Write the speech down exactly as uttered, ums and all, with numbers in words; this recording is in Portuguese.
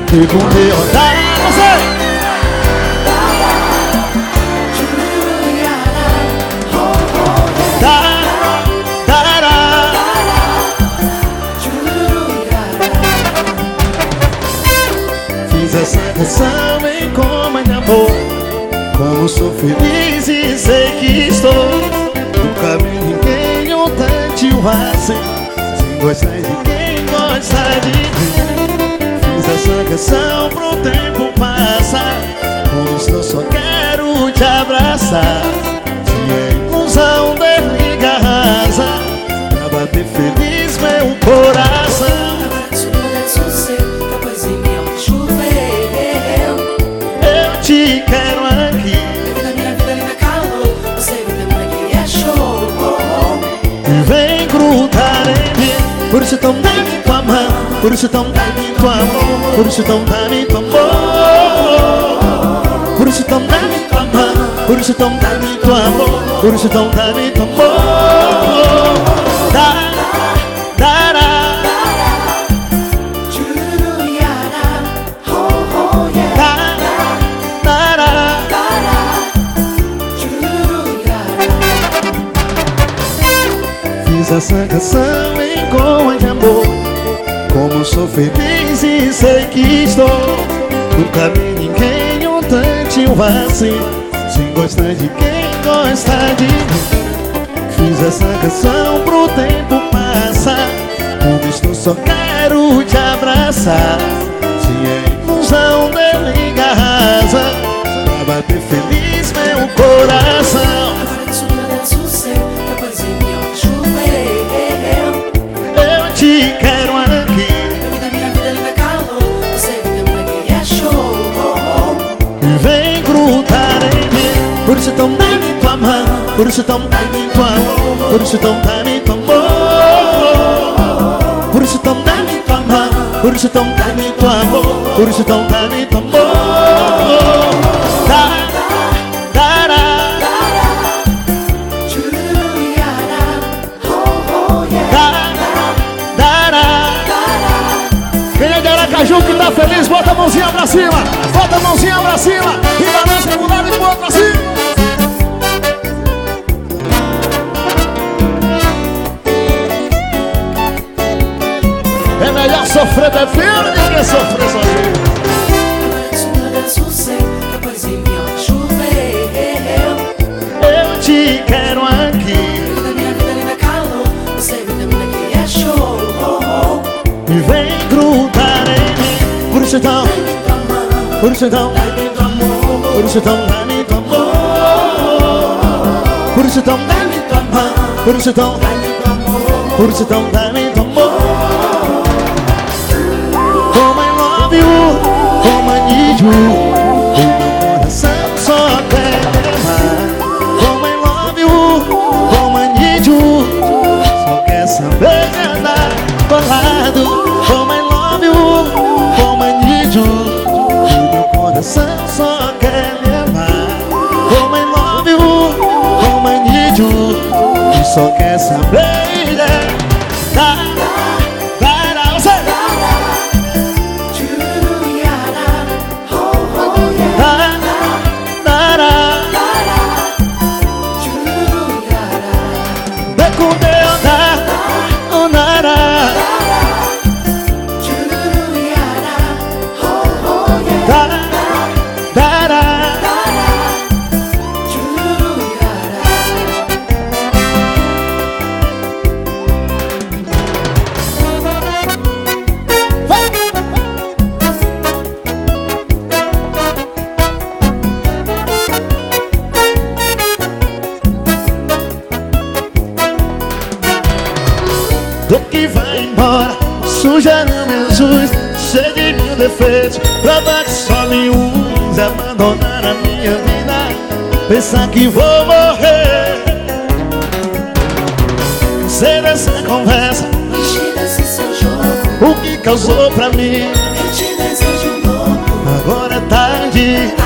E com Deus dá você. Fiz essa canção em coma de amor. Como sou feliz e sei que estou. Nunca vi ninguém um tanto assim, sem gostar de quem gosta de mim. Fiz essa canção pro tempo passar. Como estou só quero te abraçar. Se é ilusão desliga a rasa, pra bater feliz meu coração. Eu te quero aqui. Da minha vida linda calor, você me lembra que é show. E vem grudar em mim. Por isso tão dá-me tua mão. Por isso tão dá-me tua amor. Por isso tão dá-me tua amor. Por isso tão dá-me tua mão. Por isso tão dá-me tua amor. Por isso tão dá-me tua amor. Dá, dará. Fiz essa canção em coma de amor. Como sou feliz e sei que estou. Nunca vi ninguém um tanto assim, sem gostar de quem gosta de mim. Fiz essa canção pro tempo passar. Como estou só quero te abraçar. Se é ilusão desliga a rasa, pra bater feliz meu coração. Eu te quero aqui. Da minha vida linda calor, você me lembra que é show. E vem grudar em mim. Por isso tão dá-me tua mão. Por isso tão dá-me tua amor. Por isso tão dá-me tua amor. Por isso tão dá-me tua mão. Por isso tão dá-me tua amor. Por isso tão dá-me tua amor. Dá, dará. Quem é de Aracaju que tá feliz, bota a mãozinha pra cima. Bota a mãozinha pra cima. E balança pro lado e pro outro assim. É melhor sofrer bebendo do que sofrer sozinho. Eu te quero aqui. Da minha vida linda calor, você me lembra que é show. E vem grudar em mim. Por isso então, por isso então, por isso então, dá-me tua amor. Por isso então, dá-me tua mão. Por isso então, por isso então, dá-me tua amor. Como I love you, como I need you. O meu coração só quer te amar. Como I love you, como I need you. Só quer saber de andar colado. Como I love you, como I need you. O meu coração só quer me amar. Como I love you, como I need you. E só quer saber de dar, dar a você. Vem com Deus, dá, o nará. Do que vai embora, sujando meus olhos, cheio de mil defeitos, prova que só me usa, abandonar a minha vida, pensar que vou morrer. Sei dessa conversa, enchi desse seu jogo, o que causou pra mim. eu te desejo um pouco. Agora é tarde,